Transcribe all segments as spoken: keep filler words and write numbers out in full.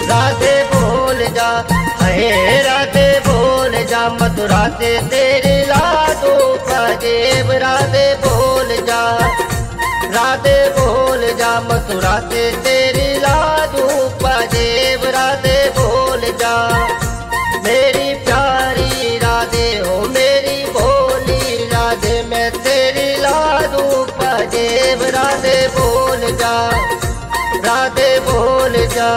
राधे बोल जा, हे राधे बोल जा, मथुरा से तेरी लाडू पाजेब। राधे बोल जा, राधे बोल जा, मथुरा से तेरी लाडू पाजेब। राधे बोल जा, मेरी प्यारी राधे हो मेरी भोली राधे, मैं तेरी लाडू पाजेब। राधे बोल जा, राधे बोल जा।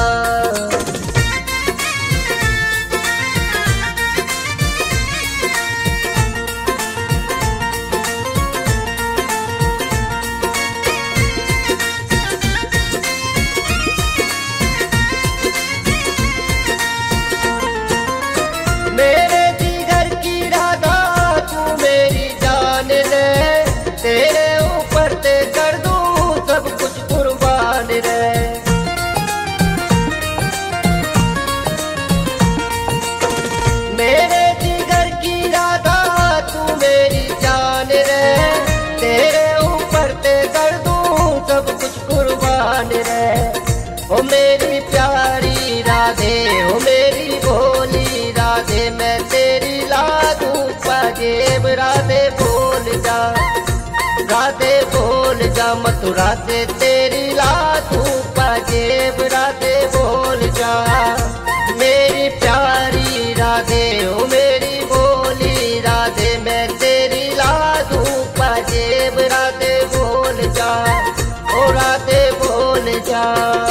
मेरे जिगर की राधा तू मेरी जान ले, तेरे ऊपर ते कर दूं सब कुछ कुर्बान रे। मेरे जिगर की राधा तू मेरी जान रे, तेरे ऊपर ते कर दूं सब कुछ कुर्बान रे। ओ मेरी प्यारी राधे हो मेरी भोली राधे, मैं तेरी लाडू पाजेब। राधे बोल जा, राधे बोल जा, मथुरा से तेरी लाडू पाजेब। राधे बोल जा, मेरी प्यारी राधे हो मेरी भोली राधे, मैं तेरी लाडू पाजेब। राधे बोल जा, ओ राधे बोल जा।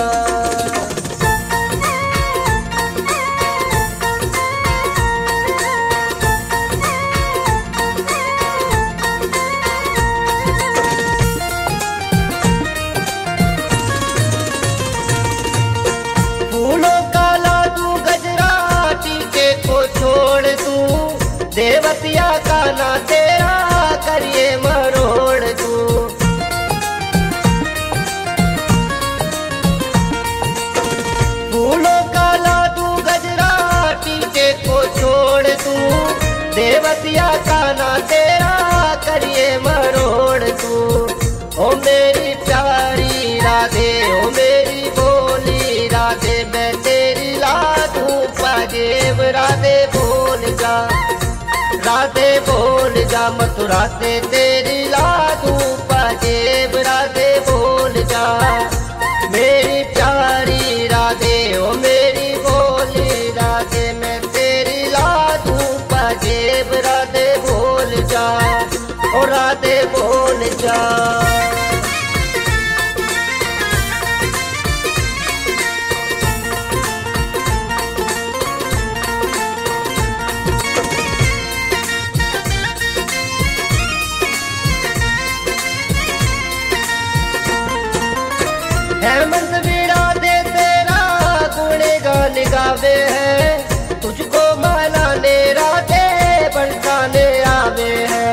देवतिया का ना तेरा करिए मरोड़ तू, फूलों का लाडू गजरा टीके को छोड़ तू, देवतिया का ना तेरा करिए मरोड़ तू। ओ मेरी प्यारी राधे ओ मेरी भोली राधे, मैं तेरी लाडू पाजेब। राधे बोल जा, राधे बोल जा, मथुरा से तेरी लाडू पाजेब। राधे बोल जा, मेरी प्यारी राधे ओ मेरी भोली राधे, मैं तेरी लाडू पाजेब। राधे बोल जा, ओ राधे बोल जा। हेमंत भी राधे तेरा गुणगान गावे है, तुझको मनाने राधे बरसाने आवे है।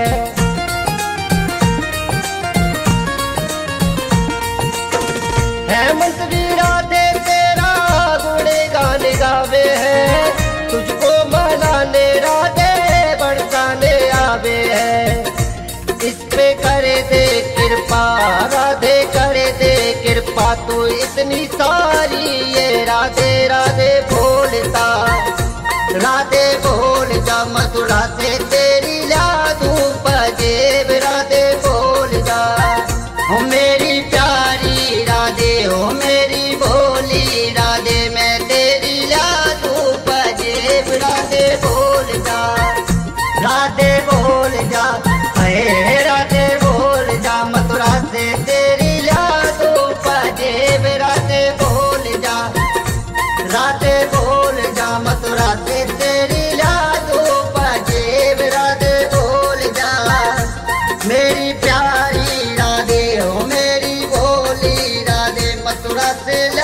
हेमंत भी राधे तेरा गुणगान गावे है, तुझको मनाने राधे बरसाने आवे है। इस पे करे दे कृपा राधे करे दे कृपा, तू इतनी सारी ये राधे राधे बोलता। राधे बोल जा, मथुरा से तेरी लाडू पाजेब। राधे बोल जा, हो मेरी प्यारी राधे हो मेरी भोली राधे, मैं तेरी लाडू पाजेब। राधे बोल जा, राधे बोल जा, हे राधे बोल जा, मथुरा से तेरी लाडू पाजेब। राधे बोल जा, राधे बोल जा, मथुरा से तेरी लाडू पाजेब। राधे बोल जा, मेरी प्यारी राधे हो मेरी भोली राधे, मथुरा से